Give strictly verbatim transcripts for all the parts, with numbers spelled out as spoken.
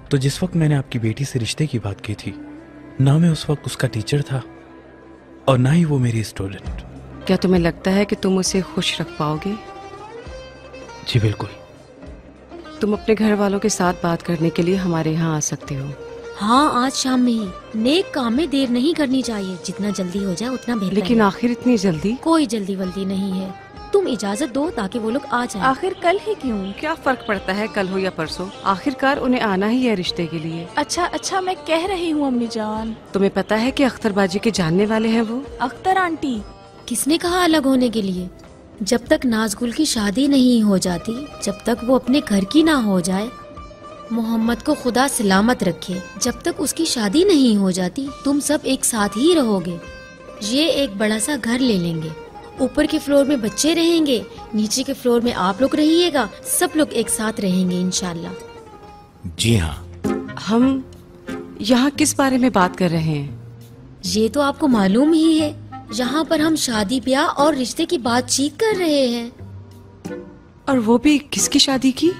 तो जिस वक्त मैंने आपकी बेटी से रिश्ते की बात की थी, ना मैं उस वक्त उसका टीचर था और ना ही वो मेरी स्टूडेंट। क्या तुम्हें लगता है कि तुम उसे खुश रख पाओगे? जी बिल्कुल। तुम अपने घर वालों के साथ बात करने के लिए हमारे यहाँ आ सकते हो। हाँ, आज शाम में ही। नेक काम में देर नहीं करनी चाहिए, जितना जल्दी हो जाए उतना बेहतर। लेकिन आखिर इतनी जल्दी? कोई जल्दी वल्दी नहीं है, तुम इजाजत दो ताकि वो लोग आ जाएं। आखिर कल ही क्यों? क्या फर्क पड़ता है कल हो या परसों, आखिरकार उन्हें आना ही है रिश्ते के लिए। अच्छा अच्छा, मैं कह रही हूँ अम्मी जान। तुम्हें पता है कि अख्तर बाजी के जानने वाले हैं वो? अख्तर आंटी। किसने कहा अलग होने के लिए? जब तक नाजगुल की शादी नहीं हो जाती, जब तक वो अपने घर की ना हो जाए, मोहम्मद को खुदा सलामत रखे, जब तक उसकी शादी नहीं हो जाती, तुम सब एक साथ ही रहोगे। ये एक बड़ा सा घर ले लेंगे, ऊपर के फ्लोर में बच्चे रहेंगे, नीचे के फ्लोर में आप लोग रहिएगा, सब लोग एक साथ रहेंगे इंशाल्लाह। जी हाँ। हम यहाँ किस बारे में बात कर रहे हैं? ये तो आपको मालूम ही है, यहाँ पर हम शादी ब्याह और रिश्ते की बातचीत कर रहे हैं। और वो भी किसकी शादी की?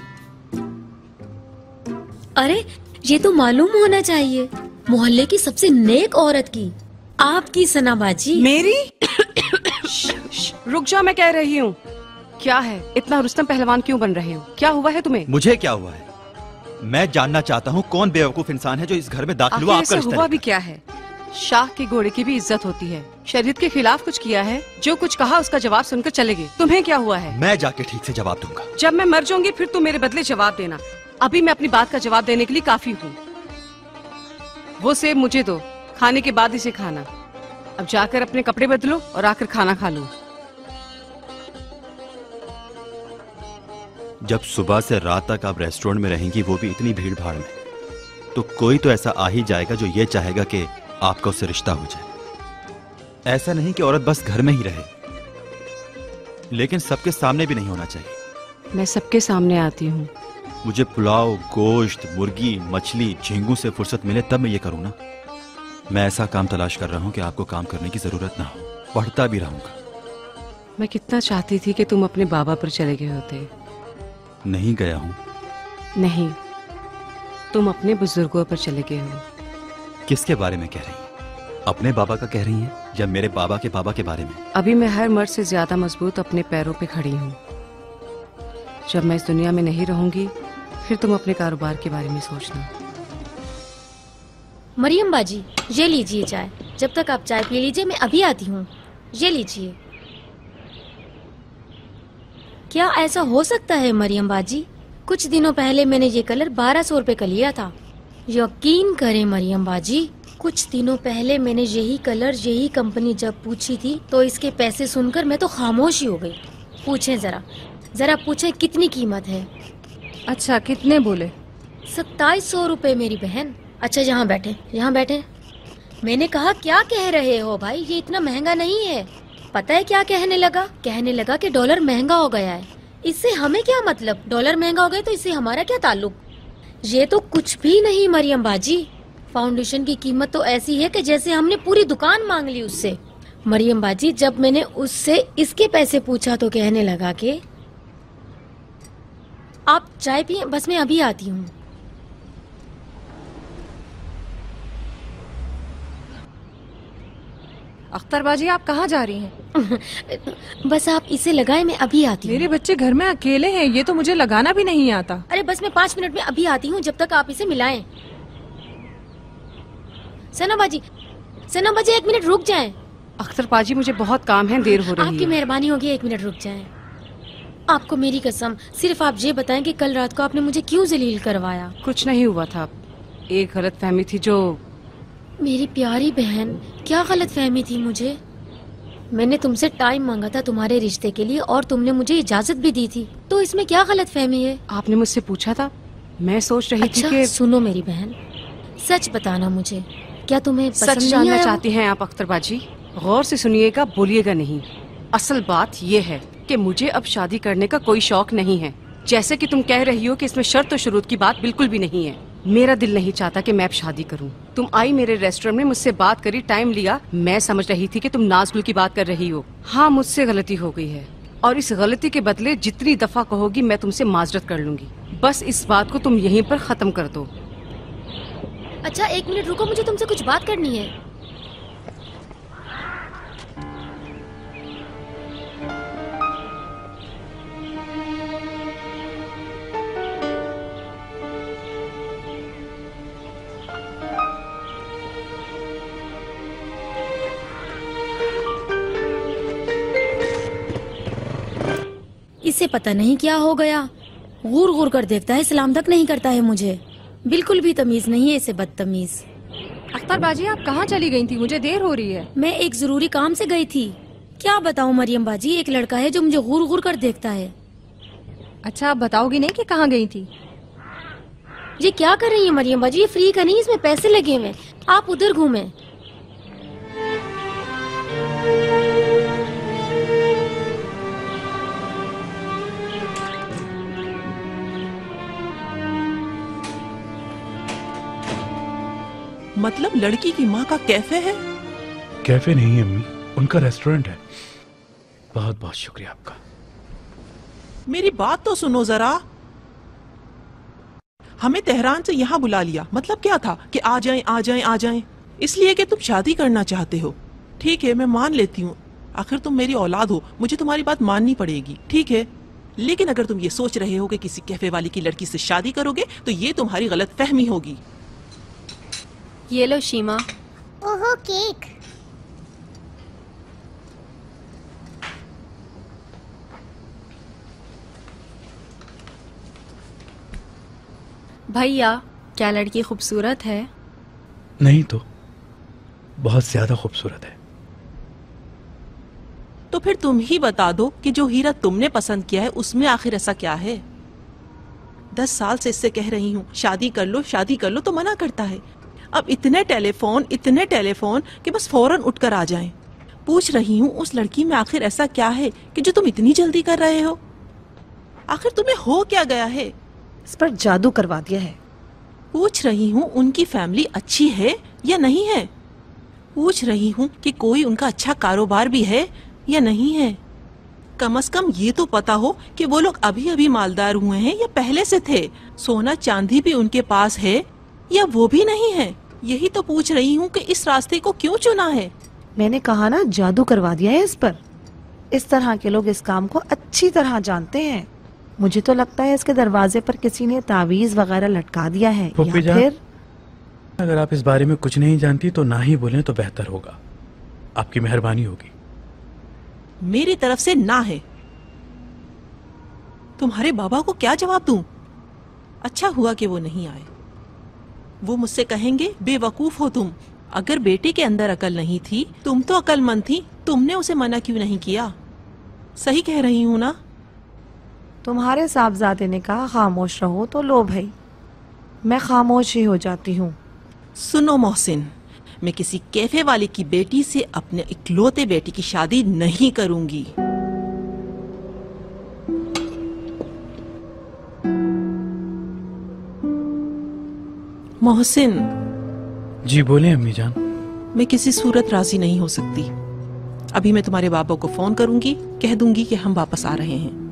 अरे ये तो मालूम होना चाहिए, मोहल्ले की सबसे नेक औरत की, आपकी सना बाजी। मेरी? रुक जाओ, मैं कह रही हूँ। क्या है, इतना रुस्तम पहलवान क्यों बन रहे हो? क्या हुआ है तुम्हें? मुझे क्या हुआ है? मैं जानना चाहता हूँ कौन बेवकूफ इंसान है जो इस घर में दाखिल हुआ। आपका हुआ भी क्या है? शाह के घोड़े की भी इज्जत होती है। शरीयत के खिलाफ कुछ किया है, जो कुछ कहा उसका जवाब सुनकर चले गए। तुम्हें क्या हुआ है? मैं जाके ठीक से जवाब दूंगा। जब मैं मर जाऊंगी फिर तुम मेरे बदले जवाब देना। अभी मैं अपनी बात का जवाब देने के लिए काफी हूँ। वो सेब मुझे दो, खाने के बाद इसे खाना। अब जाकर अपने कपड़े बदलो और आकर खाना खा लो। जब सुबह से रात तक आप रेस्टोरेंट में रहेंगी, वो भी इतनी भीड़ भाड़ में, तो कोई तो ऐसा आ ही जाएगा जो ये चाहेगा कि आपका उससे रिश्ता हो जाए। ऐसा नहीं कि औरत बस घर में ही रहे, लेकिन सबके सामने भी नहीं होना चाहिए। मैं सबके सामने आती हूँ। मुझे पुलाव, गोश्त, मुर्गी, मछली, झींगू से फुर्सत मिले तब मैं ये करूँ ना। मैं ऐसा काम तलाश कर रहा हूँ कि आपको काम करने की जरूरत ना हो, पढ़ता भी रहूंगा। मैं कितना चाहती थी कि तुम अपने बाबा पर चले गए होते। नहीं गया हूँ। नहीं, तुम अपने बुजुर्गों पर चले गए हो। किसके बारे में कह रही हैं? अपने बाबा का कह रही हैं या मेरे बाबा के बाबा के बारे में? अभी मैं हर मर्द से ज्यादा मजबूत अपने पैरों पे खड़ी हूँ। जब मैं इस दुनिया में नहीं रहूंगी, फिर तुम अपने कारोबार के बारे में सोचना। मरियम बाजी, ये लीजिए चाय। जब तक आप चाय पी लीजिए, मैं अभी आती हूँ। ये लीजिए। क्या ऐसा हो सकता है मरियम बाजी? कुछ दिनों पहले मैंने ये कलर बारह सौ रुपए का लिया था। यकीन करें मरियम बाजी, कुछ दिनों पहले मैंने यही कलर, यही कंपनी जब पूछी थी, तो इसके पैसे सुनकर मैं तो खामोश ही हो गई। पूछें जरा जरा पूछें कितनी कीमत है? अच्छा, कितने बोले? सत्ताईस सौ रुपए मेरी बहन। अच्छा, यहाँ बैठे, यहाँ बैठे। मैंने कहा क्या कह रहे हो भाई, ये इतना महंगा नहीं है। पता है क्या कहने लगा? कहने लगा कि डॉलर महंगा हो गया है। इससे हमें क्या मतलब? डॉलर महंगा हो गया तो इससे हमारा क्या ताल्लुक? ये तो कुछ भी नहीं मरियम बाजी। फाउंडेशन की कीमत तो ऐसी है कि जैसे हमने पूरी दुकान मांग ली उससे। मरियम बाजी, जब मैंने उससे इसके पैसे पूछा तो कहने लगा कि आप चाय पिए, बस मैं अभी आती हूँ। अख्तर बाजी, आप कहाँ जा रही हैं? बस आप इसे लगाए, मैं अभी आती हूँ। मेरे बच्चे घर में अकेले हैं, ये तो मुझे लगाना भी नहीं आता। अरे बस मैं पाँच मिनट में अभी आती हूँ, जब तक आप इसे मिलाएं। सना बाजी, सना बाजी एक मिनट रुक जाएं। अख्तर बाजी, मुझे बहुत काम है, देर हो रही है। आपकी मेहरबानी होगी, एक मिनट रुक जाएं। आपको मेरी कसम, सिर्फ आप ये बताएं कि कल रात को आपने मुझे क्यों जलील करवाया? कुछ नहीं हुआ था, एक गलत फहमी थी जो। मेरी प्यारी बहन, क्या गलत फहमी थी मुझे? मैंने तुमसे टाइम मांगा था तुम्हारे रिश्ते के लिए और तुमने मुझे इजाजत भी दी थी, तो इसमें क्या गलत फहमी है? आपने मुझसे पूछा था, मैं सोच रही अच्छा, थी कि... सुनो मेरी बहन, सच बताना मुझे, क्या तुम्हें पसंद सच जानना चाहती हैं आप अख्तर बाजी? गौर से सुनिएगा, बोलिएगा नहीं। असल बात ये है कि मुझे अब शादी करने का कोई शौक नहीं है। जैसे कि तुम कह रही हो कि इसमें शर्त और शुरूत की बात बिल्कुल भी नहीं है। मेरा दिल नहीं चाहता कि मैं अब शादी करूं। तुम आई मेरे रेस्टोरेंट में, मुझसे बात करी, टाइम लिया। मैं समझ रही थी कि तुम नाज़गुल की बात कर रही हो। हाँ, मुझसे गलती हो गई है और इस गलती के बदले जितनी दफा कहोगी मैं तुमसे माजरत कर लूंगी। बस इस बात को तुम यहीं पर खत्म कर दो। अच्छा एक मिनट रुको, मुझे तुमसे कुछ बात करनी है। इसे पता नहीं क्या हो गया, गुर गुर कर देखता है, सलाम तक नहीं करता है मुझे। बिल्कुल भी तमीज नहीं है इसे, बदतमीज। अख्तर बाजी आप कहाँ चली गई थी? मुझे देर हो रही है। मैं एक जरूरी काम से गई थी। क्या बताऊं मरियम बाजी, एक लड़का है जो मुझे गुर गुर कर देखता है। अच्छा आप बताओगी नहीं कि कहाँ गई थी? ये क्या कर रही है मरियम बाजी, ये फ्री का नहीं, इसमें पैसे लगे हुए। आप उधर घूमे। मतलब लड़की की माँ का कैफे है? कैफे नहीं है अम्मी, उनका रेस्टोरेंट है। बहुत बहुत शुक्रिया आपका। मेरी बात तो सुनो जरा। हमें तेहरान से यहाँ बुला लिया, मतलब क्या था कि आ जाएं आ जाएं आ जाएं, इसलिए कि तुम शादी करना चाहते हो। ठीक है मैं मान लेती हूँ, आखिर तुम मेरी औलाद हो, मुझे तुम्हारी बात माननी पड़ेगी, ठीक है। लेकिन अगर तुम ये सोच रहे हो कि किसी कैफे वाली की लड़की से शादी करोगे तो ये तुम्हारी गलत फहमी होगी। ये लो शीमा। ओहो केक। भैया क्या लड़की खूबसूरत है? नहीं तो बहुत ज्यादा खूबसूरत है। तो फिर तुम ही बता दो कि जो हीरा तुमने पसंद किया है उसमें आखिर ऐसा क्या है। दस साल से इससे कह रही हूँ शादी कर लो शादी कर लो तो मना करता है। अब इतने टेलीफोन इतने टेलीफोन कि बस फौरन उठकर आ जाएं। पूछ रही हूँ उस लड़की में आखिर ऐसा क्या है कि जो तुम इतनी जल्दी कर रहे हो। आखिर तुम्हें हो क्या गया है? इस पर जादू करवा दिया है। पूछ रही हूँ उनकी फैमिली अच्छी है या नहीं है। पूछ रही हूँ कि कोई उनका अच्छा कारोबार भी है या नहीं है। कम से कम ये तो पता हो कि वो लोग अभी अभी मालदार हुए हैं या पहले से थे। सोना चांदी भी उनके पास है या वो भी नहीं है। यही तो पूछ रही हूँ कि इस रास्ते को क्यों चुना है। मैंने कहा ना जादू करवा दिया है इस पर। इस तरह के लोग इस काम को अच्छी तरह जानते हैं। मुझे तो लगता है इसके दरवाजे पर किसी ने तावीज वगैरह लटका दिया है या फिर। अगर आप इस बारे में कुछ नहीं जानती तो ना ही बोलें तो बेहतर होगा, आपकी मेहरबानी होगी। मेरी तरफ से ना है। तुम्हारे बाबा को क्या जवाब दूं? अच्छा हुआ कि वो नहीं आए। वो मुझसे कहेंगे बेवकूफ हो तुम। अगर बेटे के अंदर अकल नहीं थी, तुम तो अकलमंद थी, तुमने उसे मना क्यों नहीं किया? सही कह रही हूँ ना? तुम्हारे साहबजादे ने कहा खामोश रहो तो लो भाई, मैं खामोश ही हो जाती हूँ। सुनो मोहसिन, मैं किसी कैफे वाले की बेटी से अपने इकलौते बेटी की शादी नहीं करूंगी। मोहसिन। जी बोले अम्मी जान। मैं किसी सूरत राजी नहीं हो सकती। अभी मैं तुम्हारे बाबा को फोन करूंगी, कह दूंगी कि हम वापस आ रहे हैं।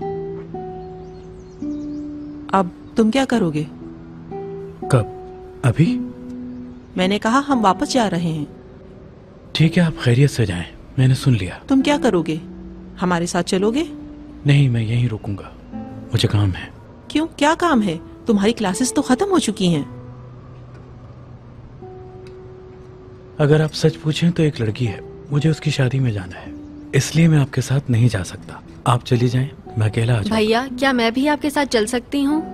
अब तुम क्या करोगे? कब? अभी? मैंने कहा हम वापस जा रहे हैं। ठीक है आप खैरियत से जाएं, मैंने सुन लिया। तुम क्या करोगे? हमारे साथ चलोगे? नहीं मैं यहीं रुकूंगा, मुझे काम है। क्यों, क्या काम है? तुम्हारी क्लासेस तो खत्म हो चुकी हैं। अगर आप सच पूछें तो एक लड़की है, मुझे उसकी शादी में जाना है, इसलिए मैं आपके साथ नहीं जा सकता। आप चली जाएं, मैं अकेला आ जाऊंगा। भैया क्या मैं भी आपके साथ चल सकती हूँ?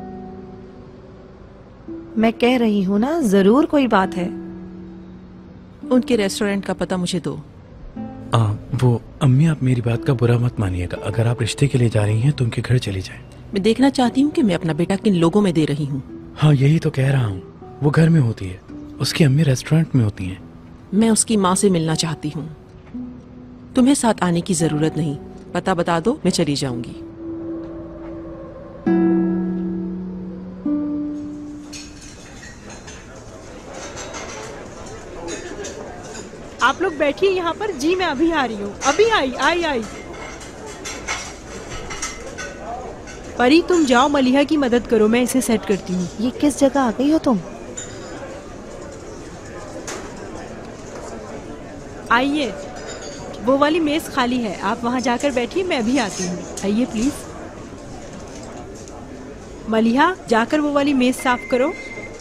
मैं कह रही हूँ ना, जरूर कोई बात है। उनके रेस्टोरेंट का पता मुझे दो। आ, वो अम्मी आप मेरी बात का बुरा मत मानिएगा, अगर आप रिश्ते के लिए जा रही हैं तो उनके घर चली जाएं। मैं देखना चाहती हूँ कि मैं अपना बेटा किन लोगों में दे रही हूँ। हाँ यही तो कह रहा हूँ, वो घर में होती है, उसकी अम्मी रेस्टोरेंट में होती हैं। मैं उसकी माँ से मिलना चाहती हूँ। तुम्हें साथ आने की जरूरत नहीं, पता बता दो, मैं चली जाऊंगी। आप लोग बैठिए यहाँ पर। जी मैं अभी आ रही हूँ, अभी आई आई आई परी तुम जाओ, मलिहा की मदद करो, मैं इसे सेट करती हूँ। ये किस जगह आ गई हो तुम? आइए, वो वाली मेज खाली है, आप वहाँ जाकर बैठिए, मैं भी आती हूँ। आइए प्लीज। मलिहा, जाकर वो वाली मेज साफ करो।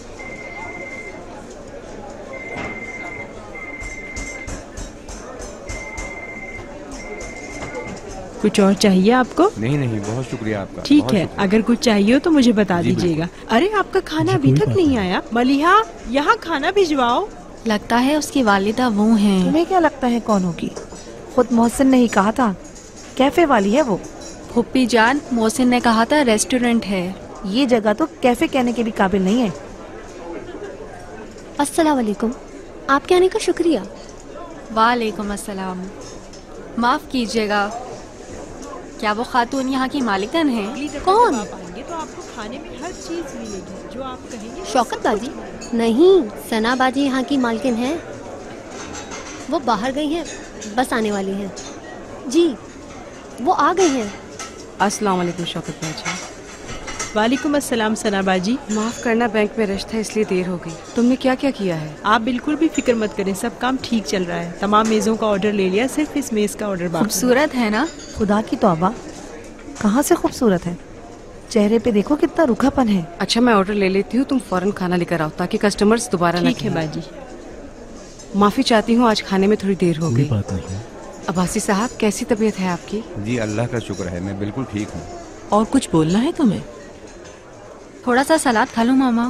कुछ और चाहिए आपको? नहीं नहीं, बहुत शुक्रिया आपका। ठीक बहुत है, शुक्रिया। अगर कुछ चाहिए हो तो मुझे बता जी, दीजिएगा। अरे आपका खाना जी, अभी कोई तक बात नहीं नहीं। आया। मलिहा, यहाँ खाना भिजवाओ। लगता है उसकी वालिदा वो हैं। तुम्हें क्या लगता है कौन होगी? खुद मोहसिन ने ही कहा था कैफे वाली है वो। फुप्पी जान, मोहसिन ने कहा था रेस्टोरेंट है। ये जगह तो कैफे कहने के भी काबिल नहीं है। अस्सलाम वालेकुम, आपके आने का शुक्रिया। वालेकुम अस्सलाम। माफ कीजिएगा, क्या वो खातून यहाँ की मालिकन है? कौन? आप आएंगे तो आपको खाने में हर चीज मिलेगी जो आप कहेंगे। शौकत बाजी? नहीं, सना बाजी यहाँ की मालकिन है। वो बाहर गई हैं, बस आने वाली हैं। जी, वो आ गई हैं। अस्सलाम वालेकुम शौकत बाजी। वालेकुम अस्सलाम सना बाजी। माफ करना, बैंक में रश था इसलिए देर हो गई। तुमने क्या क्या किया है? आप बिल्कुल भी फिक्र मत करें, सब काम ठीक चल रहा है। तमाम मेजों का ऑर्डर ले लिया, सिर्फ इस मेज का ऑर्डर बाकी है। खूबसूरत है ना? खुदा की तौबा, कहाँ से खूबसूरत है? चेहरे पे देखो कितना रूखापन है। अच्छा, मैं ऑर्डर ले लेती हूँ, तुम फौरन खाना लेकर आओ ताकि कस्टमर्स दोबारा न ठीक है बाजी। माफी चाहती हूँ, आज खाने में थोड़ी देर हो कोई गई। बात नहीं। अब्बासी साहब, कैसी तबीयत है आपकी? जी अल्लाह का शुक्र है, मैं बिल्कुल ठीक हूँ। और कुछ बोलना है तुम्हें? थोड़ा सा सलाद खा लो मामा।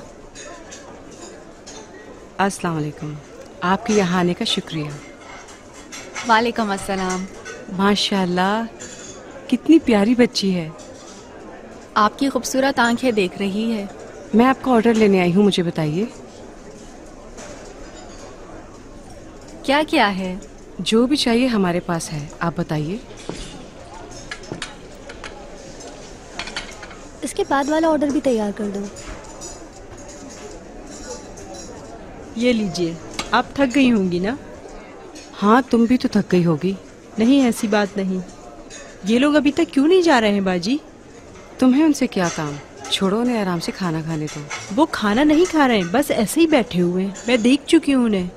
अस्सलाम वालेकुम, आपके यहाँ आने का शुक्रिया। वालेकुम अस्सलाम। माशाल्लाह, कितनी प्यारी बच्ची है। आपकी खूबसूरत आंखें देख रही है। मैं आपका ऑर्डर लेने आई हूँ, मुझे बताइए क्या क्या है? जो भी चाहिए हमारे पास है, आप बताइए। इसके बाद वाला ऑर्डर भी तैयार कर दो। ये लीजिए। आप थक गई होंगी ना? हाँ, तुम भी तो थक गई होगी। नहीं, ऐसी बात नहीं। ये लोग अभी तक क्यों नहीं जा रहे हैं बाजी? तुम्हें उनसे क्या काम? छोड़ो, उन्हें आराम से खाना खाने दो। वो खाना नहीं खा रहे हैं, बस ऐसे ही बैठे हुए हैं। मैं देख चुकी हूँ उन्हें।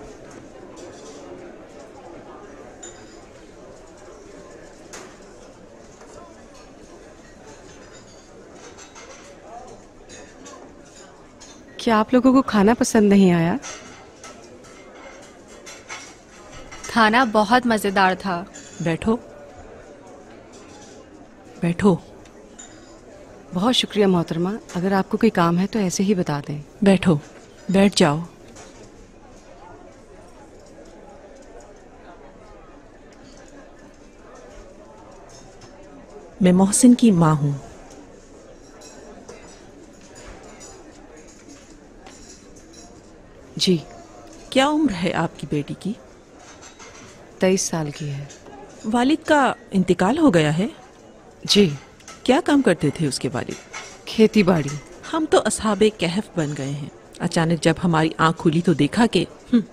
क्या आप लोगों को खाना पसंद नहीं आया? खाना बहुत मजेदार था। बैठो बैठो। बहुत शुक्रिया मोहतरमा, अगर आपको कोई काम है तो ऐसे ही बता दें। बैठो, बैठ जाओ। मैं मोहसिन की माँ हूँ। जी। क्या उम्र है आपकी बेटी की? तेईस साल की है। वालिद का इंतकाल हो गया है? जी। क्या काम करते थे उसके वालिद? खेती बाड़ी। हम तो असहाबे कहफ बन गए हैं। अचानक जब हमारी आंख खुली तो देखा कि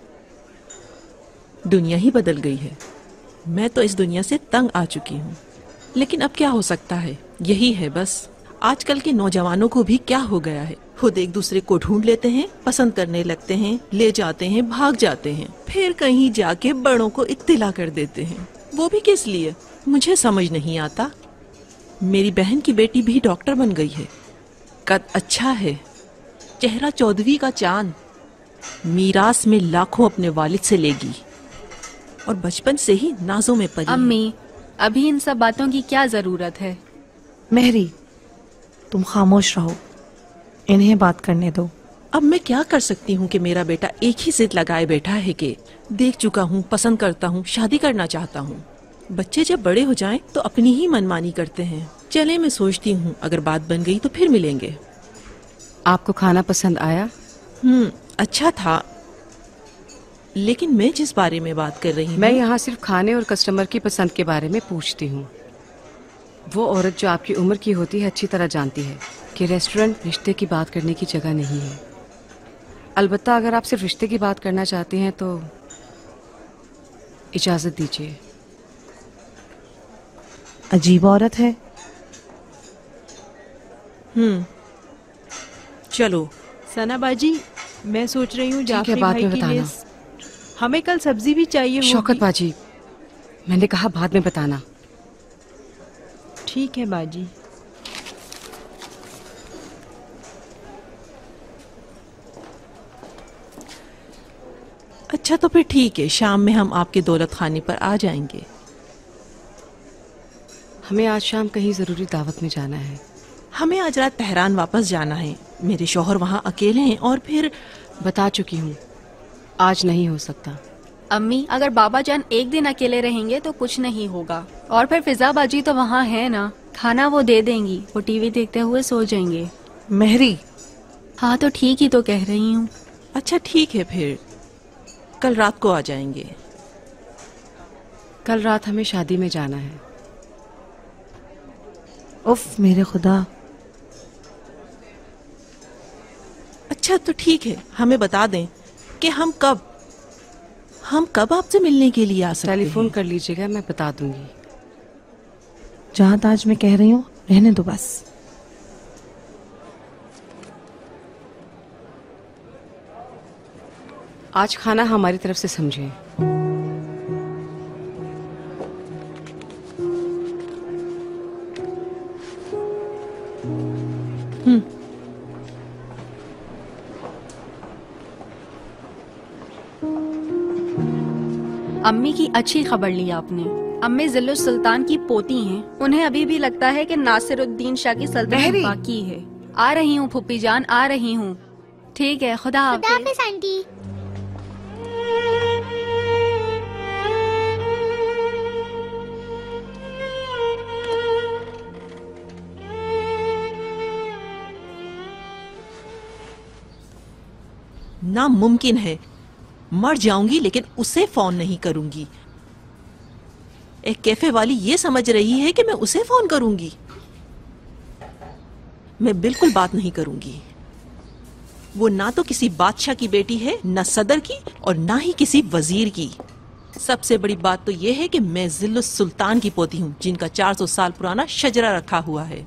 दुनिया ही बदल गई है। मैं तो इस दुनिया से तंग आ चुकी हूँ, लेकिन अब क्या हो सकता है? यही है बस। आजकल के नौजवानों को भी क्या हो गया है, खुद एक दूसरे को ढूंढ लेते हैं, पसंद करने लगते हैं, ले जाते हैं, भाग जाते हैं, फिर कहीं जाके बड़ों को इत्तिला कर देते हैं। वो भी किस लिए, मुझे समझ नहीं आता। मेरी बहन की बेटी भी डॉक्टर बन गई है, कद अच्छा है, चेहरा चौदहवीं का चांद, मीरास में लाखों अपने वालिद से लेगी और बचपन से ही नाजों में पली। अम्मी, अभी इन सब बातों की क्या जरूरत है? मेहरी, तुम खामोश रहो, इन्हें बात करने दो। अब मैं क्या कर सकती हूँ कि मेरा बेटा एक ही जिद लगाए बैठा है कि देख चुका हूँ, पसंद करता हूँ, शादी करना चाहता हूँ। बच्चे जब बड़े हो जाएं तो अपनी ही मनमानी करते हैं। चले, मैं सोचती हूँ अगर बात बन गई तो फिर मिलेंगे। आपको खाना पसंद आया? हम्म, अच्छा था, लेकिन मैं जिस बारे में बात कर रही हूँ, मैं यहाँ सिर्फ खाने और कस्टमर की पसंद के बारे में पूछती हूँ। वो औरत जो आपकी उम्र की होती है अच्छी तरह जानती है कि रेस्टोरेंट रिश्ते की बात करने की जगह नहीं है। अलबत्ता अगर आप सिर्फ रिश्ते की बात करना चाहती हैं तो इजाजत दीजिए। अजीब औरत है। हम्म, चलो। सना बाजी, मैं सोच रही हूँ ठीक है, जाफरी बाद भाई में के बताना। लिए हमें कल सब्जी भी चाहिए होगी। शौकत बाजी, मैंने कहा बाद में बताना। ठीक है बाजी। अच्छा तो फिर ठीक है, शाम में हम आपके दौलत खाने पर आ जाएंगे। हमें आज शाम कहीं जरूरी दावत में जाना है। हमें आज रात तेहरान वापस जाना है। मेरे शौहर वहाँ अकेले हैं और फिर बता चुकी हूँ, आज नहीं हो सकता। अम्मी, अगर बाबा जान एक दिन अकेले रहेंगे तो कुछ नहीं होगा। और फिर फिजा बाजी तो वहाँ है ना, खाना वो दे देंगी, वो टीवी देखते हुए सो जाएंगे। मेहरी। हाँ तो ठीक ही तो कह रही हूँ। अच्छा ठीक है, फिर कल रात को आ जाएंगे। कल रात हमें शादी में जाना है। उफ मेरे खुदा। अच्छा तो ठीक है, हमें बता दें कि हम कब हम कब आपसे मिलने के लिए आ सकते हैं। टेलीफोन कर लीजिएगा, मैं बता दूंगी। जहाँ ताज मैं कह रही हूँ रहने दो बस। आज खाना हमारी तरफ से समझे। हम्म। अम्मी की अच्छी खबर ली आपने। अम्मी जिल्लुस सुल्तान की पोती हैं। उन्हें अभी भी लगता है कि नासिरुद्दीन शाह की सल्तनत बाकी है। आ रही हूँ फूफी जान, आ रही हूँ। ठीक है, खुदा हाफिज आंटी। नामुमकिन है, मर जाऊंगी लेकिन उसे फोन नहीं करूंगी। एक कैफे वाली ये समझ रही है कि मैं उसे फोन करूंगी। मैं बिल्कुल बात नहीं करूंगी। वो ना तो किसी बादशाह की बेटी है, ना सदर की, और ना ही किसी वजीर की। सबसे बड़ी बात तो ये है कि मैं जिल्लुस सुल्तान की पोती हूँ, जिनका चार सौ साल पुराना शजरा रखा हुआ है।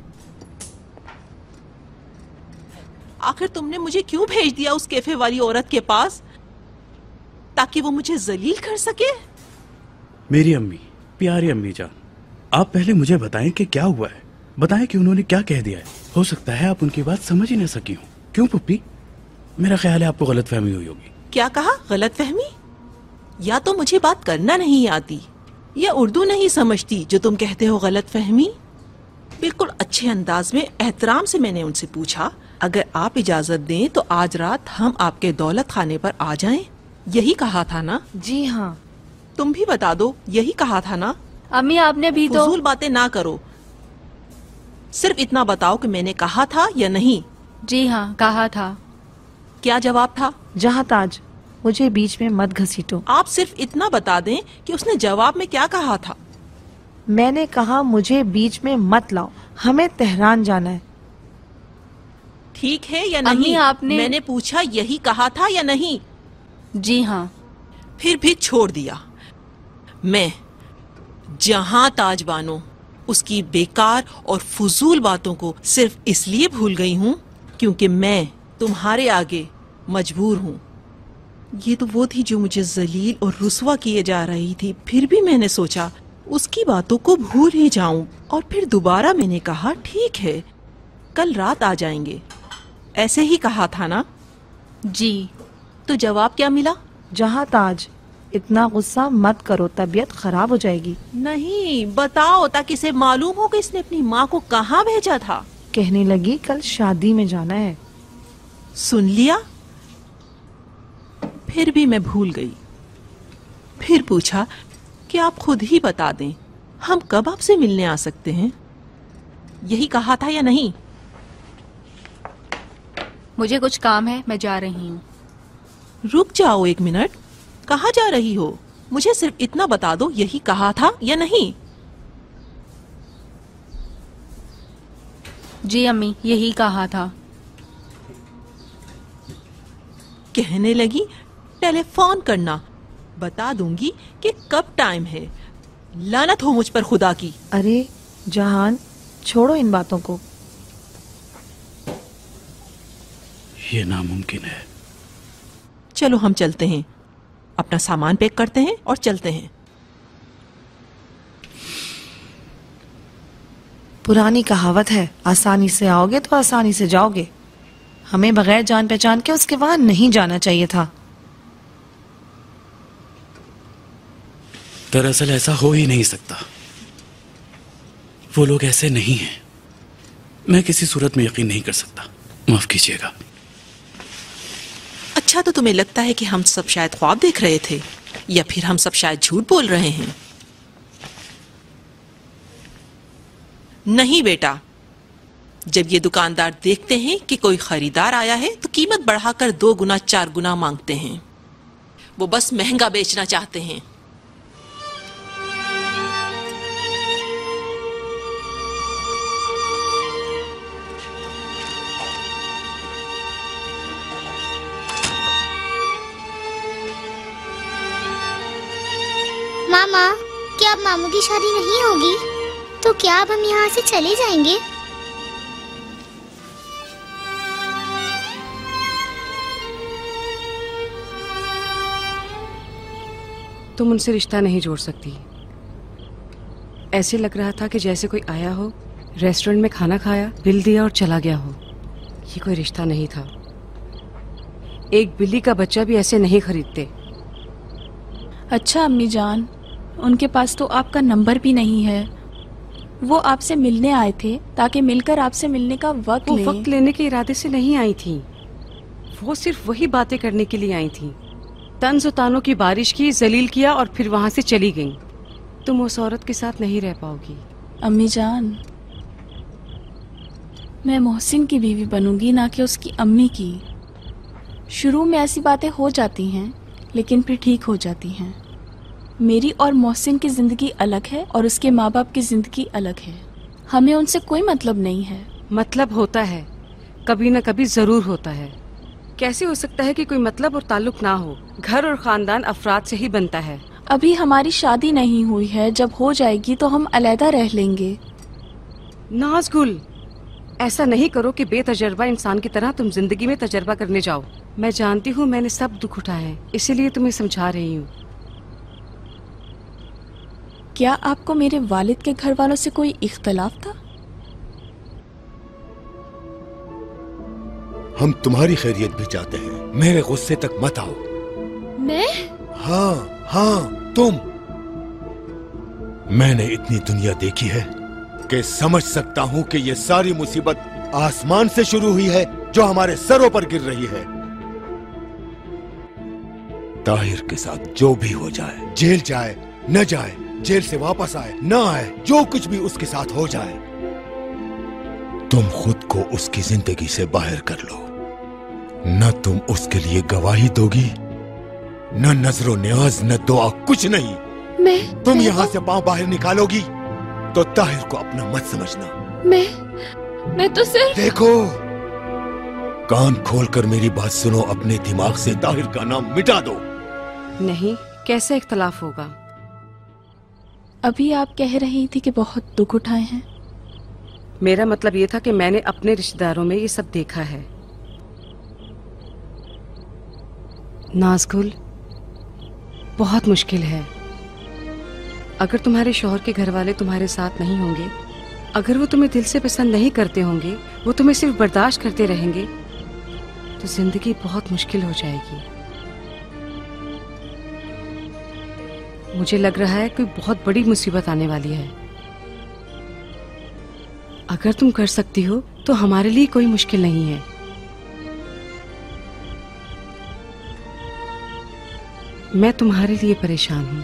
आखिर तुमने मुझे क्यों भेज दिया उस कैफे वाली औरत के पास, ताकि वो मुझे जलील कर सके? मेरी अम्मी, प्यारी अम्मी जान, आप पहले मुझे बताएं कि क्या हुआ है। बताएं कि उन्होंने क्या कह दिया है। हो सकता है आप उनकी बात समझ ही न सकी हो। क्यों पुप्पी? मेरा ख्याल है आपको गलतफहमी हुई होगी। क्या कहा? गलतफहमी? या तो मुझे बात करना नहीं आती, या उर्दू नहीं समझती जो तुम कहते हो गलतफहमी। बिल्कुल अच्छे अंदाज में एहतराम से मैंने उनसे पूछा, अगर आप इजाजत दें तो आज रात हम आपके दौलत खाने पर आ जाएं। यही कहा था ना? जी हाँ। तुम भी बता दो, यही कहा था ना? अम्मी आपने भी तो। फजूल बातें ना करो, सिर्फ इतना बताओ कि मैंने कहा था या नहीं। जी हाँ, कहा था। क्या जवाब था? जहाँ ताज, मुझे बीच में मत घसीटो। आप सिर्फ इतना बता दें कि उसने जवाब में क्या कहा था। मैंने कहा मुझे बीच में मत लाओ, हमें तेहरान जाना है। ठीक है या नहीं? आपने... मैंने पूछा यही कहा था या नहीं? जी हाँ। फिर भी छोड़ दिया। मैं जहां ताज बानो उसकी बेकार और फजूल बातों को सिर्फ इसलिए भूल गई हूँ क्योंकि मैं तुम्हारे आगे मजबूर हूँ। ये तो वो थी जो मुझे जलील और रुस्वा किए जा रही थी। फिर भी मैंने सोचा उसकी बातों को भूल ही जाऊं, और फिर दोबारा मैंने कहा ठीक है, कल रात आ जाएंगे। ऐसे ही कहा था ना? जी। तो जवाब क्या मिला? जहाँ ताज, इतना गुस्सा मत करो, तबीयत खराब हो जाएगी। नहीं, बताओ ताकि इसे मालूम हो कि इसने अपनी माँ को कहाँ भेजा था। कहने लगी कल शादी में जाना है। सुन लिया? फिर भी मैं भूल गई। फिर पूछा कि आप खुद ही बता दें, हम कब आपसे मिलने आ सकते हैं। यही कहा था या नहीं? मुझे कुछ काम है, मैं जा रही हूँ। रुक जाओ एक मिनट, कहाँ जा रही हो? मुझे सिर्फ इतना बता दो, यही कहा था या नहीं? जी अम्मी, यही कहा था। कहने लगी टेलीफोन करना, बता दूंगी कि कब टाइम है। लानत हो मुझ पर खुदा की। अरे जहान, छोड़ो इन बातों को। ये नामुमकिन है। चलो हम चलते हैं। अपना सामान पैक करते हैं और चलते हैं। पुरानी कहावत है, आसानी से आओगे तो आसानी से जाओगे। हमें बगैर जान पहचान के उसके वहां नहीं जाना चाहिए था। दरअसल ऐसा हो ही नहीं सकता। वो लोग ऐसे नहीं हैं। मैं किसी सूरत में यकीन नहीं कर सकता, माफ कीजिएगा। अच्छा, तो तुम्हें लगता है कि हम सब शायद ख्वाब देख रहे थे, या फिर हम सब शायद झूठ बोल रहे हैं? नहीं बेटा, जब ये दुकानदार देखते हैं कि कोई खरीदार आया है तो कीमत बढ़ाकर दो गुना चार गुना मांगते हैं। वो बस महंगा बेचना चाहते हैं। मामा, क्या अब मामू की शादी नहीं होगी? तो क्या अब हम यहाँ से चले जाएंगे? तुम उनसे रिश्ता नहीं जोड़ सकती। ऐसे लग रहा था कि जैसे कोई आया हो, रेस्टोरेंट में खाना खाया, बिल दिया और चला गया हो। ये कोई रिश्ता नहीं था। एक बिल्ली का बच्चा भी ऐसे नहीं खरीदते। अच्छा अम्मी जान, उनके पास तो आपका नंबर भी नहीं है। वो आपसे मिलने आए थे ताकि मिलकर आपसे मिलने का वक्त वो ले। वक्त लेने के इरादे से नहीं आई थी। वो सिर्फ वही बातें करने के लिए आई थी। तंज और तानों की बारिश की, जलील किया और फिर वहां से चली गईं। तुम उस औरत के साथ नहीं रह पाओगी। अम्मी जान, मैं मोहसिन की बीवी बनूंगी, ना कि उसकी अम्मी की। शुरू में ऐसी बातें हो जाती हैं, लेकिन फिर ठीक हो जाती हैं। मेरी और मोहसिन की जिंदगी अलग है और उसके माँ बाप की जिंदगी अलग है। हमें उनसे कोई मतलब नहीं है। मतलब होता है, कभी न कभी जरूर होता है। कैसे हो सकता है कि कोई मतलब और ताल्लुक ना हो? घर और खानदान अफराद से ही बनता है। अभी हमारी शादी नहीं हुई है, जब हो जाएगी तो हम अलहदा रह लेंगे। नाज़गुल, ऐसा नहीं करो कि बेतजर्बा इंसान की तरह तुम जिंदगी में तजर्बा करने जाओ। मैं जानती हूँ मैंने सब दुख उठाए हैं, इसीलिए तुम्हें समझा रही हूँ। क्या आपको मेरे वालिद के घर वालों से कोई इख्तलाफ था? हम तुम्हारी खैरियत भी चाहते हैं। मेरे गुस्से तक मत आओ। मैं? हाँ हाँ तुम। मैंने इतनी दुनिया देखी है कि समझ सकता हूँ कि ये सारी मुसीबत आसमान से शुरू हुई है जो हमारे सरों पर गिर रही है। ताहिर के साथ जो भी हो जाए, जेल जाए न जाए, जेल से वापस आए न आए, जो कुछ भी उसके साथ हो जाए, तुम खुद को उसकी जिंदगी से बाहर कर लो। न तुम उसके लिए गवाही दोगी, न नजरो न्याज, न दुआ, कुछ नहीं। मैं तुम यहाँ से पांव बाहर निकालोगी तो ताहिर को अपना मत समझना। मैं मैं तो सिर्फ देखो, कान खोलकर मेरी बात सुनो। अपने दिमाग से ताहिर का नाम मिटा दो। नहीं, कैसे इख्तलाफ होगा? अभी आप कह रही थी कि बहुत दुख उठाए हैं। मेरा मतलब ये था कि मैंने अपने रिश्तेदारों में ये सब देखा है। नाज़गुल, बहुत मुश्किल है। अगर तुम्हारे शौहर के घर वाले तुम्हारे साथ नहीं होंगे, अगर वो तुम्हें दिल से पसंद नहीं करते होंगे, वो तुम्हें सिर्फ बर्दाश्त करते रहेंगे, तो जिंदगी बहुत मुश्किल हो जाएगी। मुझे लग रहा है कोई बहुत बड़ी मुसीबत आने वाली है। अगर तुम कर सकती हो तो हमारे लिए कोई मुश्किल नहीं है। मैं तुम्हारे लिए परेशान हूँ।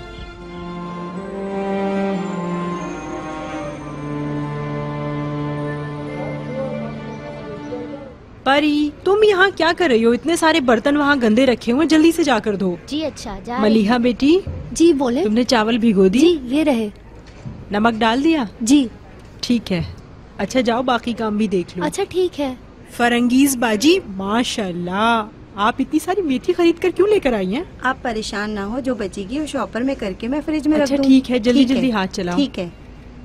परी, तुम यहाँ क्या कर रही हो? इतने सारे बर्तन वहाँ गंदे रखे हुए, जल्दी से जाकर धो। जी अच्छा, जा मलिहा बेटी। जी बोले। तुमने चावल भिगो दी? जी ये रहे। नमक डाल दिया? जी ठीक है। अच्छा जाओ, बाकी काम भी देख लो। अच्छा ठीक है। फरंगीज बाजी, माशाल्लाह, आप इतनी सारी मेथी खरीद कर क्यों लेकर आई हैं? आप परेशान ना हो, जो बचेगी वो शॉपर में करके मैं फ्रिज में रख अच्छा दूँ। ठीक है, जल्दी जल्दी हाथ चलाओ। ठीक है,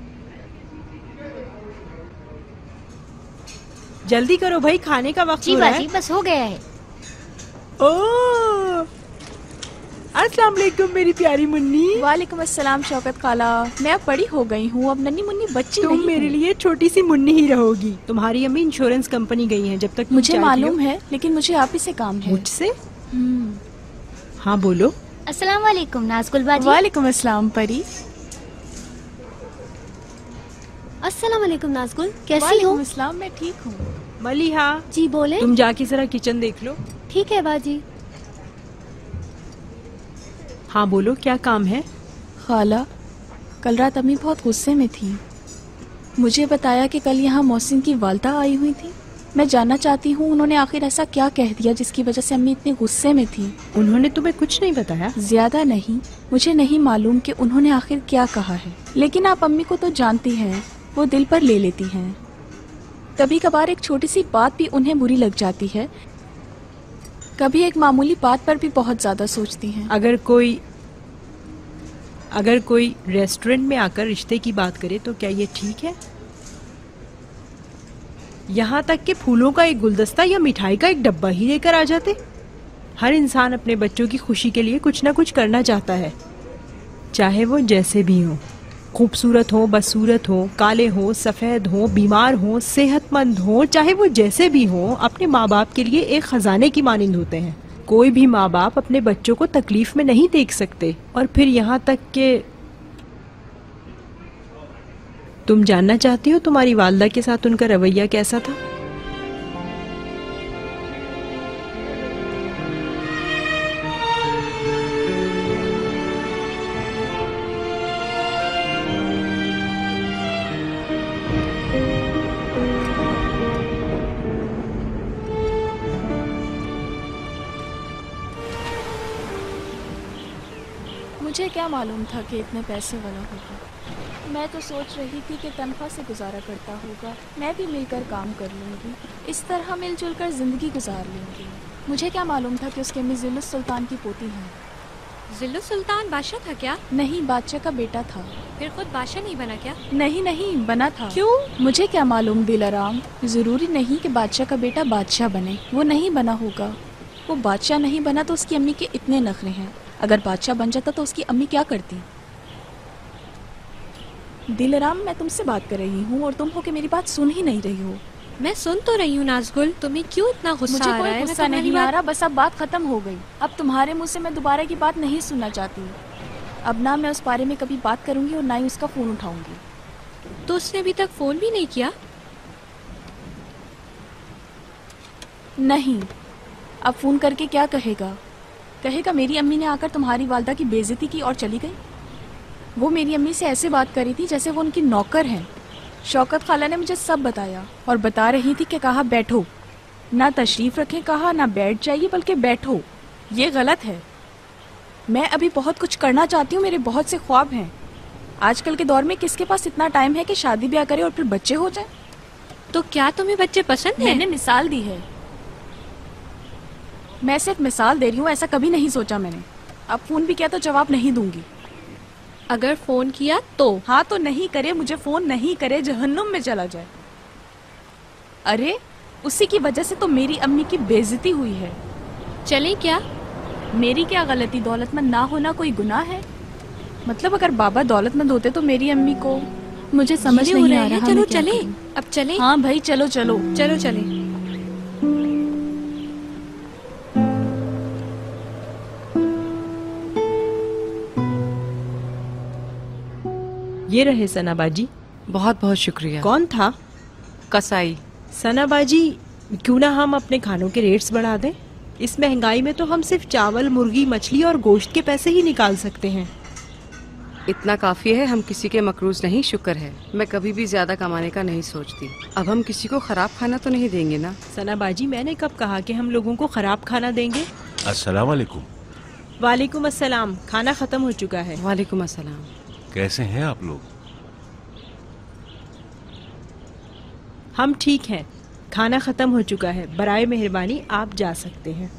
जल्दी करो भाई, खाने का वक्त जी हो रहा है। बाजी, बस हो गया है। ओ, अस्सलाम वालेकुम मेरी प्यारी मुन्नी। वालेकुम अस्सलाम शौकत खाला। मैं अब बड़ी हो गई हूँ, अब नन्ही मुन्नी बच्ची तुम नहीं मेरे हूँ। लिए छोटी सी मुन्नी ही रहोगी। तुम्हारी अम्मी इंश्योरेंस कंपनी गई हैं, जब तक तुम मुझे चाहती मालूम हो। है, लेकिन मुझे आप ही से काम है। मुझसे? हाँ बोलो। अस्सलाम वालेकुम नाज़गुल बाजी। वालेकुम अस्सलाम परी। अस्सलाम वालेकुम नाज़गुल, कैसी हो? वालेकुम अस्सलाम, मैं ठीक हूँ। मलिहा जी बोले। तुम जाके जरा किचन देख लो। ठीक है बाजी। हाँ बोलो, क्या काम है? खाला, कल रात अम्मी बहुत गुस्से में थी। मुझे बताया कि कल यहाँ मोहसिन की वालदा आई हुई थी। मैं जानना चाहती हूँ उन्होंने आखिर ऐसा क्या कह दिया जिसकी वजह से अम्मी इतने गुस्से में थी। उन्होंने तुम्हें कुछ नहीं बताया? ज्यादा नहीं, मुझे नहीं मालूम कि उन्होंने आखिर क्या कहा है, लेकिन आप अम्मी को तो जानती हैं, वो दिल पर ले लेती हैं। कभी कभार एक छोटी सी बात भी उन्हें बुरी लग जाती है, कभी एक मामूली बात पर भी बहुत ज्यादा सोचती हैं। अगर कोई अगर कोई रेस्टोरेंट में आकर रिश्ते की बात करे तो क्या ये ठीक है? यहाँ तक कि फूलों का एक गुलदस्ता या मिठाई का एक डब्बा ही लेकर आ जाते। हर इंसान अपने बच्चों की खुशी के लिए कुछ ना कुछ करना चाहता है, चाहे वो जैसे भी हो, खूबसूरत हो, बदसूरत हो, काले हो, सफेद हो, बीमार हो, सेहतमंद हो, चाहे वो जैसे भी हो, अपने माँ बाप के लिए एक खजाने की मानिंद होते हैं। कोई भी माँ बाप अपने बच्चों को तकलीफ में नहीं देख सकते। और फिर यहाँ तक कि तुम जानना चाहती हो तुम्हारी वालदा के साथ उनका रवैया कैसा था? मुझे क्या मालूम था कि इतने पैसे वाला होगा। मैं तो सोच रही थी कि तनख्वाह से गुजारा करता होगा, मैं भी मिलकर काम कर लूँगी, इस तरह मिलजुल कर जिंदगी गुजार लेंगी। मुझे क्या मालूम था कि उसकी अम्मी जिल्लुस सुल्तान की पोती हैं। जिल्लुस सुल्तान बादशाह था क्या? नहीं, बादशाह का बेटा था। फिर खुद बादशाह नहीं बना क्या? नहीं नहीं, बना था। क्यों? मुझे क्या मालूम दिलाराम, जरूरी नहीं कि बादशाह का बेटा बादशाह बने। वो नहीं बना होगा। वो बादशाह नहीं बना तो उसकी अम्मी के इतने नखरे हैं। अगर बादशाह बन जाता तो उसकी अम्मी क्या करती? दिलराम, मैं तुमसे बात कर रही हूँ और तुम हो कि मेरी बात सुन ही नहीं रही हो। मैं सुन तो रही हूँ नाज़गुल, तुम्हें क्यों इतना गुस्सा मुझे आ रहा है? कोई गुस्सा नहीं आ रहा, बस अब बात खत्म हो गई। अब तुम्हारे मुंह से मैं दोबारा की बात नहीं सुनना चाहती। अब ना मैं उस बारे में कभी बात करूंगी और ना ही उसका फोन उठाऊंगी। तो उसने अभी तक फोन भी नहीं किया? नहीं। अब फोन करके क्या कहेगा? कहेगा मेरी अम्मी ने आकर तुम्हारी वालदा की बेइज्जती की और चली गई। वो मेरी अम्मी से ऐसे बात करी थी जैसे वो उनकी नौकर हैं। शौकत खाला ने मुझे सब बताया और बता रही थी कि कहा बैठो, ना तशरीफ रखें कहा, ना बैठ जाइए बल्कि बैठो। ये गलत है। मैं अभी बहुत कुछ करना चाहती हूँ, मेरे बहुत से ख्वाब हैं। आजकल के दौर में किसके पास इतना टाइम है कि शादी ब्याह करे और फिर बच्चे हो जाए? तो क्या तुम्हें बच्चे पसंद हैं? मैंने मिसाल दी है। मैं सिर्फ मिसाल दे रही हूँ, ऐसा कभी नहीं सोचा मैंने। अब फोन भी किया तो जवाब नहीं दूंगी। अगर फोन किया तो? हाँ तो नहीं करे, मुझे फोन नहीं करे, जहन्नुम में चला जाए। अरे उसी की वजह से तो मेरी अम्मी की बेइज्जती हुई है। चले क्या? मेरी क्या गलती? दौलतमंद ना होना कोई गुनाह है? मतलब अगर बाबा दौलतमंद होते तो मेरी अम्मी को, मुझे समझ नहीं आ रहा। चलो चले, अब चले। हाँ भाई चलो चलो चलो चले। ये रहे सनाबाजी। बहुत बहुत शुक्रिया। कौन था? कसाई। सनाबाजी, क्यों ना हम अपने खानों के रेट्स बढ़ा दें? इस महंगाई में तो हम सिर्फ चावल, मुर्गी, मछली और गोश्त के पैसे ही निकाल सकते हैं। इतना काफी है, हम किसी के मकरूज नहीं। शुक्र है, मैं कभी भी ज्यादा कमाने का नहीं सोचती। अब हम किसी को खराब खाना तो नहीं देंगे ना? सनाबाजी, मैंने कब कहा कि हम लोगों को खराब खाना देंगे? अस्सलाम वालेकुम। वालेकुम अस्सलाम। खाना खत्म हो चुका है। वालेकुम अस्सलाम। कैसे हैं आप लोग? हम ठीक हैं। खाना खत्म हो चुका है। बराए मेहरबानी आप जा सकते हैं।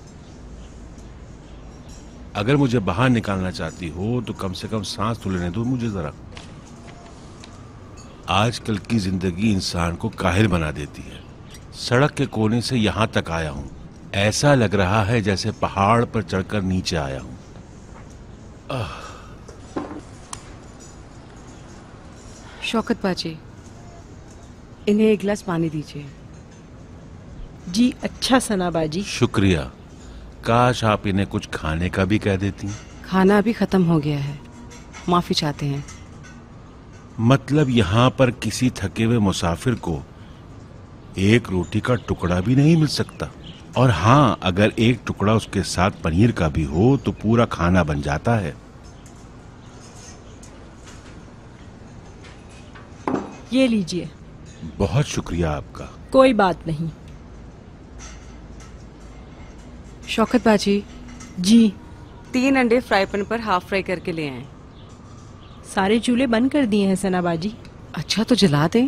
अगर मुझे बाहर निकालना चाहती हो तो कम से कम सांस तो लेने दो मुझे जरा। आजकल की जिंदगी इंसान को काहिल बना देती है। सड़क के कोने से यहाँ तक आया हूँ, ऐसा लग रहा है जैसे पहाड़ पर चढ़कर नीचे आया हूँ। शौकत बाजी, इन्हें एक गिलास पानी दीजिए। जी अच्छा सना बाजी। शुक्रिया। काश आप इन्हें कुछ खाने का भी कह देती। खाना अभी खत्म हो गया है, माफी चाहते हैं। मतलब यहाँ पर किसी थके हुए मुसाफिर को एक रोटी का टुकड़ा भी नहीं मिल सकता? और हाँ, अगर एक टुकड़ा उसके साथ पनीर का भी हो तो पूरा खाना बन जाता है। ये लीजिए। बहुत शुक्रिया आपका। कोई बात नहीं। शौकत बाजी। जी। तीन अंडे फ्राई पैन पर हाफ फ्राई करके ले आए। सारे चूल्हे बंद कर दिए हैं सना बाजी। अच्छा तो जला दें।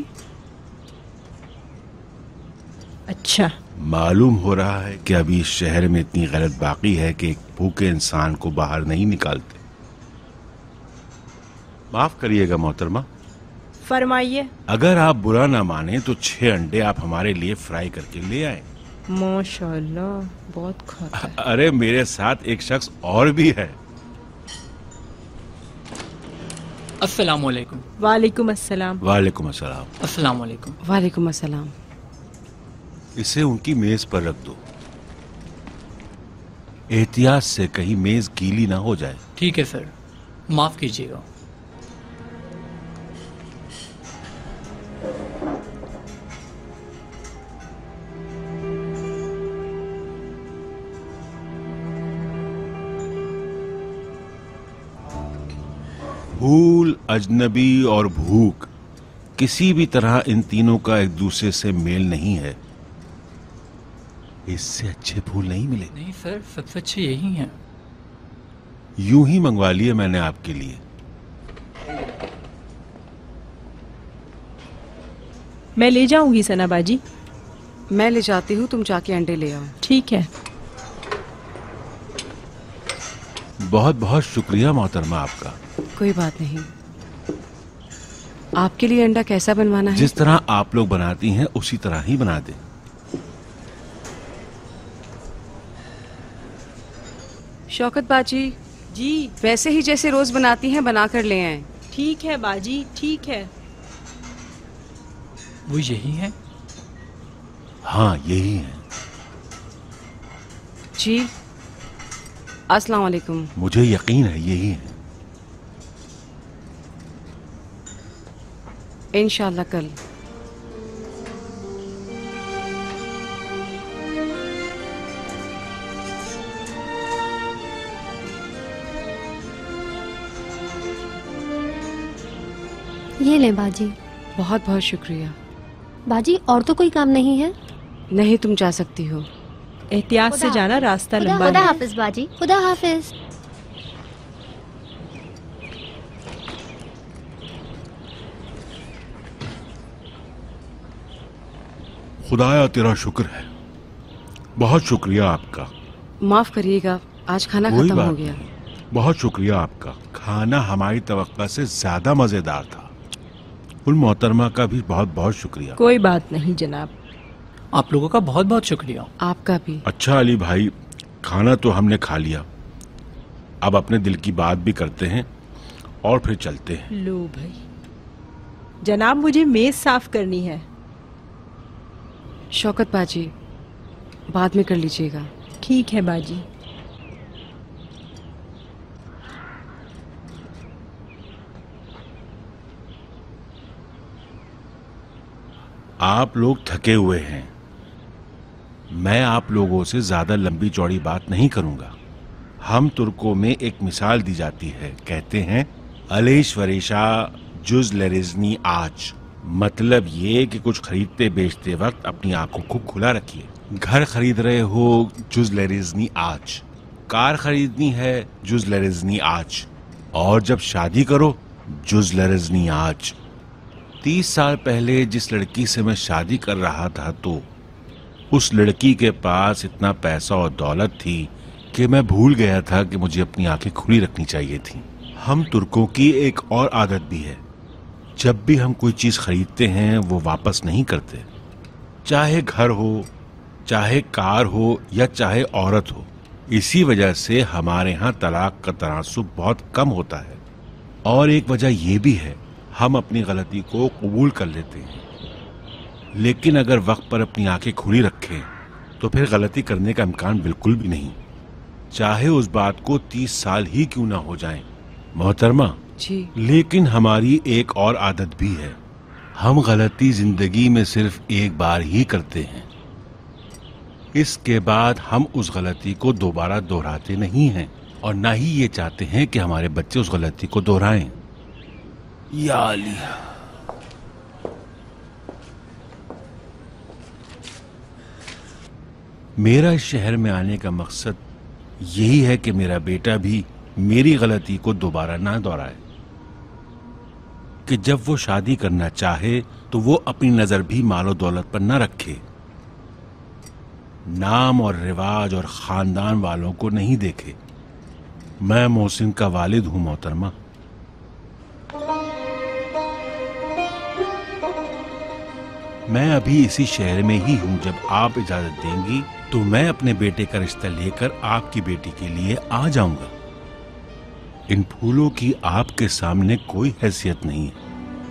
अच्छा। मालूम हो रहा है कि अभी इस शहर में इतनी गलत बाकी है कि एक भूखे इंसान को बाहर नहीं निकालते। माफ करिएगा मोहतरमा। फरमाइए। अगर आप बुरा ना माने तो छह अंडे आप हमारे लिए फ्राई करके ले आए। माशाल्लाह, बहुत खाता है। अरे मेरे साथ एक शख्स और भी है। अस्सलाम वालेकुम। वालेकुम अस्सलाम। वालेकुम अस्सलाम। अस्सलाम वालेकुम। वालेकुम अस्सलाम। इसे उनकी मेज पर रख दो। एहतियात से कहीं मेज गीली ना हो जाए। ठीक है सर, माफ कीजिएगा। भूल, अजनबी और भूख, किसी भी तरह इन तीनों का एक दूसरे से मेल नहीं है। इससे अच्छे फूल नहीं मिले। नहीं सर, सबसे अच्छे यही हैं। यूं ही मंगवा लिए मैंने आपके लिए। मैं ले जाऊंगी सना बाजी। मैं ले जाती हूँ, तुम जाके अंडे ले आओ। ठीक है। बहुत बहुत शुक्रिया मोहतरमा आपका। कोई बात नहीं। आपके लिए अंडा कैसा बनवाना है? जिस तरह आप लोग बनाती हैं उसी तरह ही बना दें। शौकत बाजी। जी। वैसे ही जैसे रोज बनाती हैं बना कर ले आए। ठीक है बाजी, ठीक है। वो यही है? हाँ यही है। जी अस्सलाम वालेकुम। मुझे यकीन है यही है। इंशाल्लाह कल। ये ले बाजी। बहुत बहुत शुक्रिया बाजी। और तो कोई काम नहीं है? नहीं, तुम जा सकती हो। एहतियात से जाना, रास्ता लंबा है। खुदा हाफिज बाजी। खुदा हाफिज। खुदाया तेरा शुक्र है। बहुत शुक्रिया आपका। माफ करिएगा, आज खाना कोई खत्म बात हो गया। नहीं। बहुत शुक्रिया आपका। खाना हमारी तवक्का से ज्यादा मजेदार था। उन मोहतरमा का भी बहुत बहुत शुक्रिया। कोई बात नहीं जनाब। आप लोगों का बहुत बहुत शुक्रिया। आपका भी। अच्छा अली भाई, खाना तो हमने खा लिया, अब अपने दिल की बात भी करते हैं और फिर चलते हैं। लो भाई। जनाब मुझे मेज साफ करनी है। शौकत बाजी, बाद में कर लीजिएगा। ठीक है बाजी। आप लोग थके हुए हैं। मैं आप लोगों से ज्यादा लंबी चौड़ी बात नहीं करूंगा। हम तुर्कों में एक मिसाल दी जाती है, कहते हैं अलेश वरेशा जुज लरिजनी आज। मतलब ये कि कुछ खरीदते बेचते वक्त अपनी आंखों को खुला रखिए। घर खरीद रहे हो, जुज लरिजनी आज। कार खरीदनी है, जुज लरिजनी आज। और जब शादी करो, जुज लरिजनी आज। तीस साल पहले जिस लड़की से मैं शादी कर रहा था तो उस लड़की के पास इतना पैसा और दौलत थी कि मैं भूल गया था कि मुझे अपनी आंखें खुली रखनी चाहिए थी। हम तुर्कों की एक और आदत भी है, जब भी हम कोई चीज खरीदते हैं वो वापस नहीं करते। चाहे घर हो, चाहे कार हो या चाहे औरत हो, इसी वजह से हमारे यहाँ तलाक का तनासुब बहुत कम होता है। और एक वजह यह भी है, हम अपनी गलती को कबूल कर लेते हैं, लेकिन अगर वक्त पर अपनी आंखें खुली रखें तो फिर गलती करने का इम्कान बिल्कुल भी नहीं, चाहे उस बात को तीस साल ही क्यों ना हो जाएं। मोहतरमा जी। लेकिन हमारी एक और आदत भी है, हम गलती जिंदगी में सिर्फ एक बार ही करते हैं, इसके बाद हम उस गलती को दोबारा दोहराते नहीं हैं और ना ही ये चाहते हैं कि हमारे बच्चे उस गलती को दोहराएं। या अली। मेरा इस शहर में आने का मकसद यही है कि मेरा बेटा भी मेरी गलती को दोबारा ना दोहराए, कि जब वो शादी करना चाहे तो वो अपनी नजर भी मालो दौलत पर न रखे, नाम और रिवाज और खानदान वालों को नहीं देखे। मैं मोहसिन का वालिद हूं मोहतरमा। मैं अभी इसी शहर में ही हूं। जब आप इजाजत देंगी तो मैं अपने बेटे का रिश्ता लेकर आपकी बेटी के लिए आ जाऊंगा। इन फूलों की आपके सामने कोई हैसियत नहीं है।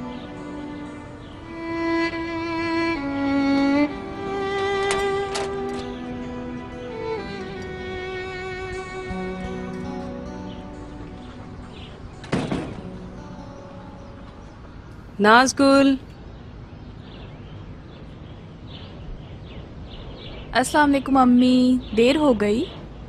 नाज़गुल। अस्सलाम वालेकुम अम्मी, देर हो गई।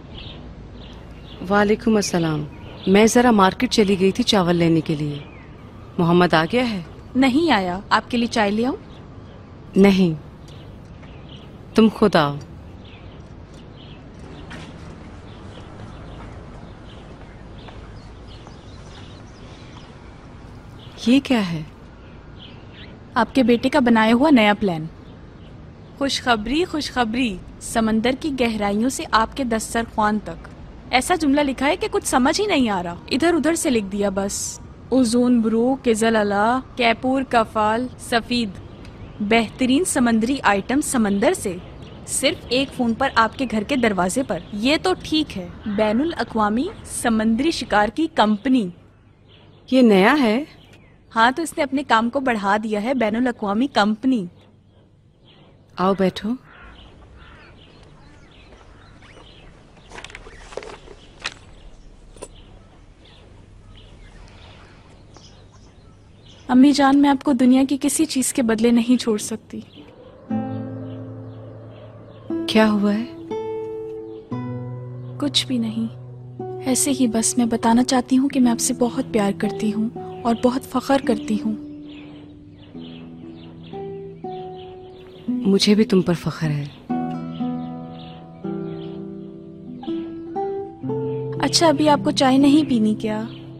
वालेकुम अस्सलाम। मैं जरा मार्केट चली गई थी चावल लेने के लिए। मोहम्मद आ गया है? नहीं आया। आपके लिए चाय ले आऊं? नहीं, तुम खुद आओ। ये क्या है? आपके बेटे का बनाया हुआ नया प्लान। खुशखबरी खुशखबरी, समंदर की गहराइयों से आपके दस्तरख्वान तक। ऐसा जुमला लिखा है कि कुछ समझ ही नहीं आ रहा, इधर उधर से लिख दिया बस। उजून ब्रू केजलला कैपूर कफाल सफीद, बेहतरीन समंदरी आइटम समंदर से, सिर्फ एक फोन पर आपके घर के दरवाजे पर। ये तो ठीक है, बैनुल अक़वामी समंदरी शिकार की कंपनी। ये नया है? हाँ, तो इसने अपने काम को बढ़ा दिया है, बैनुल अक़वामी कंपनी। आओ बैठो। अम्मी जान, मैं आपको दुनिया की किसी चीज के बदले नहीं छोड़ सकती। क्या हुआ है? कुछ भी नहीं, ऐसे ही बस मैं बताना चाहती हूँ कि मैं आपसे बहुत प्यार करती हूँ और बहुत फख्र करती हूँ। मुझे भी तुम पर फख्र है। अच्छा, अभी आपको चाय नहीं पीनी क्या?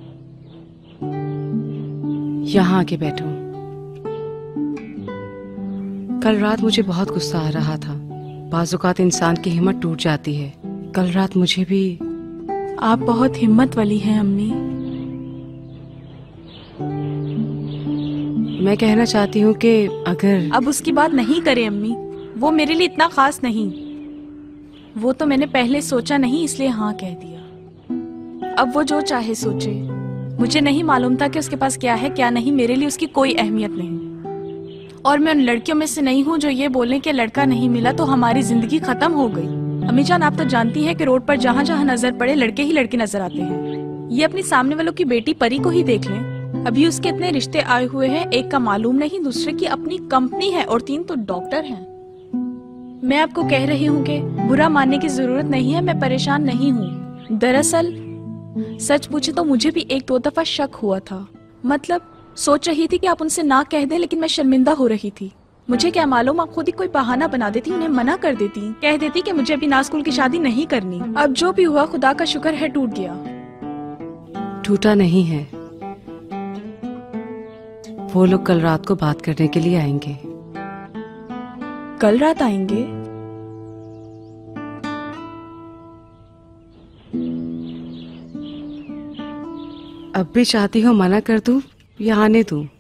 यहाँ आके बैठो। कल रात मुझे बहुत गुस्सा आ रहा था। बाज़-औक़ात इंसान की हिम्मत टूट जाती है। कल रात मुझे भी। आप बहुत हिम्मत वाली हैं अम्मी। मैं कहना चाहती हूँ कि अगर अब उसकी बात नहीं करें अम्मी, वो मेरे लिए इतना खास नहीं। वो तो मैंने पहले सोचा नहीं, इसलिए हाँ कह दिया। अब वो जो चाहे सोचे। मुझे नहीं मालूम था कि उसके पास क्या है क्या नहीं। मेरे लिए उसकी कोई अहमियत नहीं। और मैं उन लड़कियों में से नहीं हूँ जो ये बोलें कि लड़का नहीं मिला तो हमारी जिंदगी खत्म हो गई। अम्मी जान, आप तो जानती हैं कि रोड पर जहाँ जहाँ नजर पड़े लड़के ही लड़के नजर आते हैं। ये अपनी सामने वालों की बेटी परी को ही देख लें। अभी उसके इतने रिश्ते आए हुए हैं, एक का मालूम नहीं, दूसरे की अपनी कंपनी है और तीन तो डॉक्टर हैं। मैं आपको कह रही हूँ कि बुरा मानने की जरूरत नहीं है, मैं परेशान नहीं हूँ। दरअसल सच पूछे तो मुझे भी एक दो दफा शक हुआ था। मतलब सोच रही थी कि आप उनसे ना कह दें, लेकिन मैं शर्मिंदा हो रही थी। मुझे क्या मालूम, आप खुद ही कोई बहाना बना देती, उन्हें मना कर देती, कह देती कि मुझे अभी नाज़गुल की शादी नहीं करनी। अब जो भी हुआ खुदा का शुक्र है टूट गया। टूटा नहीं है। वो लोग कल रात को बात करने के लिए आएंगे। कल रात आएंगे? अब भी चाहती हो मना कर दूं या आने दूं?